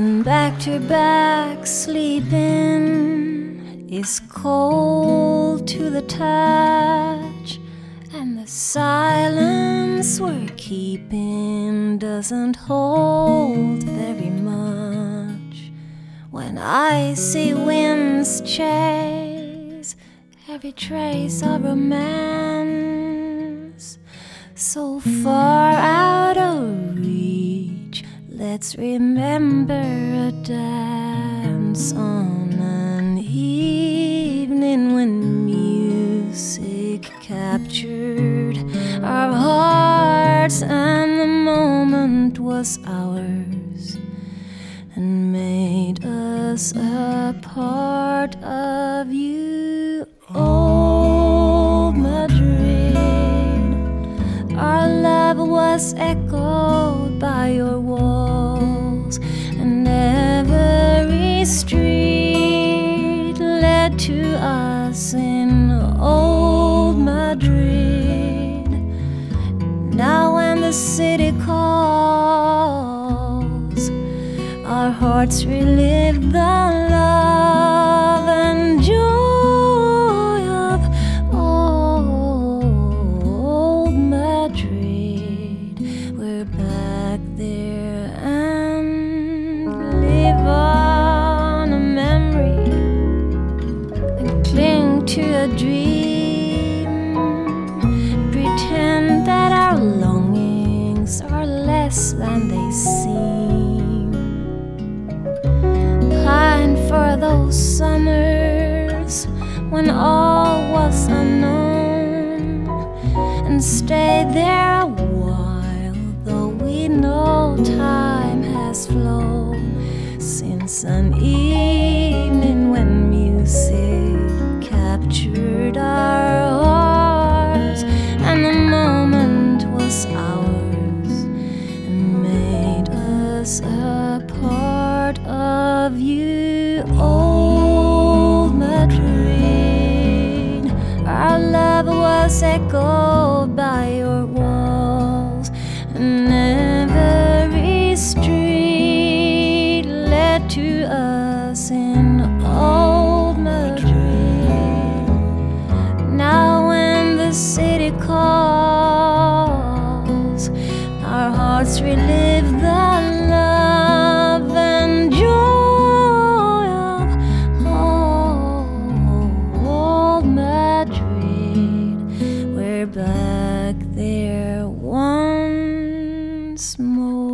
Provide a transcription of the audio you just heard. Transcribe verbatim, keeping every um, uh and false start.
when back to back sleeping is cold to the touch, and the silence we're keeping doesn't hold very much. When I see winds chase every trace of romance, so far out of reach, let's remember a dance on an evening when music captured our hearts and the moment was ours and made us a part of you. Old Madrid, our love was echoed by your walls, and every street led to us in old Madrid. Now when the city calls, our hearts relive the love and joy of old Madrid. We're back there and live on a memory and cling to a dream. Pretend that our longings are less than they seem. Pine for those summers when all was unknown, and stay there a while, though we know time has flown since an evening when music captured our hearts and the moment was ours and made us a part of you. Old Madrid, our love was echoed by your walls, and every street led to us in old Madrid. Now when the city calls, our hearts relive the love and joy of old Madrid. We're back there once more.